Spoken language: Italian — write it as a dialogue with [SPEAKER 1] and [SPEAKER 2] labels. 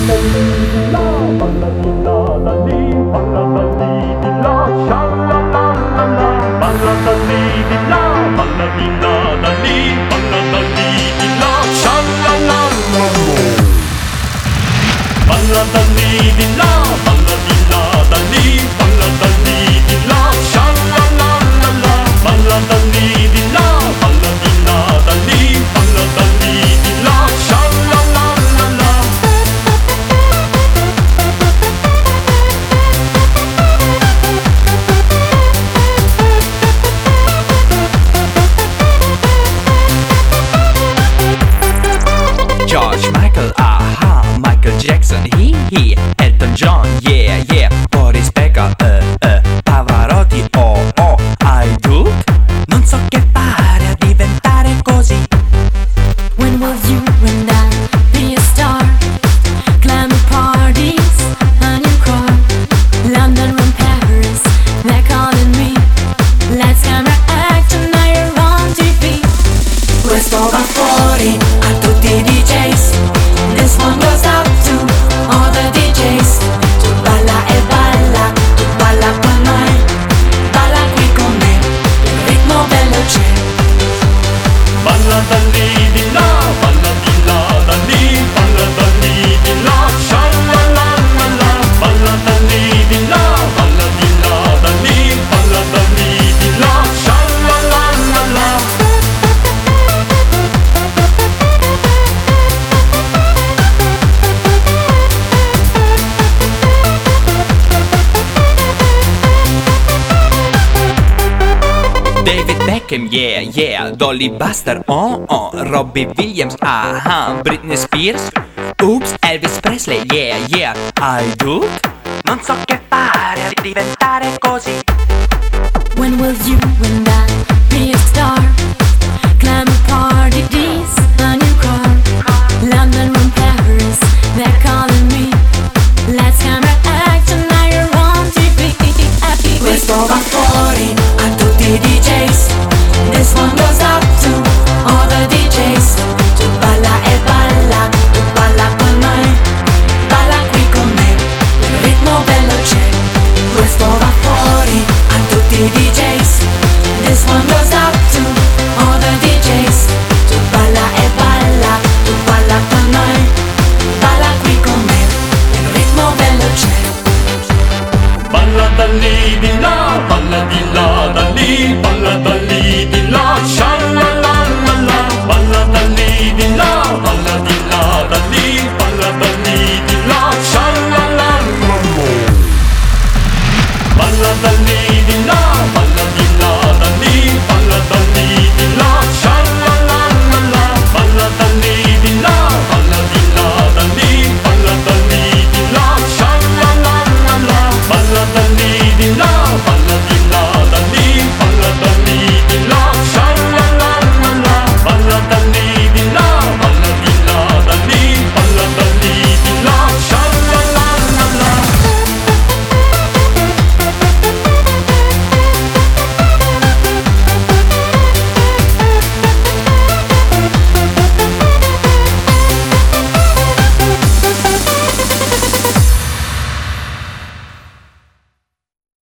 [SPEAKER 1] George Michael, aha, Michael Jackson, he, Elton John, yeah, Boris Becker, Pavarotti, oh, I do. Non so che fare a diventare così.
[SPEAKER 2] When will you and I be a star? Glamour parties on your car, London and Paris, they're calling me. Let's camera act and now you're on TV. Questo va fuori a tutti i DJs. This one goes out to all the DJs. Tu balla e balla, tu balla con noi. Balla qui con me, il ritmo bello c'è.
[SPEAKER 3] Balla da lì di là, balla di là da lì, balla da lì di là, sha la la la la. Balla da lì di là, balla di là da lì, balla da lì di là, sha la la la la.
[SPEAKER 1] David Beckham, yeah, Dolly Buster, oh, Robbie Williams, aha, Britney Spears, oops, Elvis Presley, yeah, I do. Non so che fare a diventare così.
[SPEAKER 2] When will you and I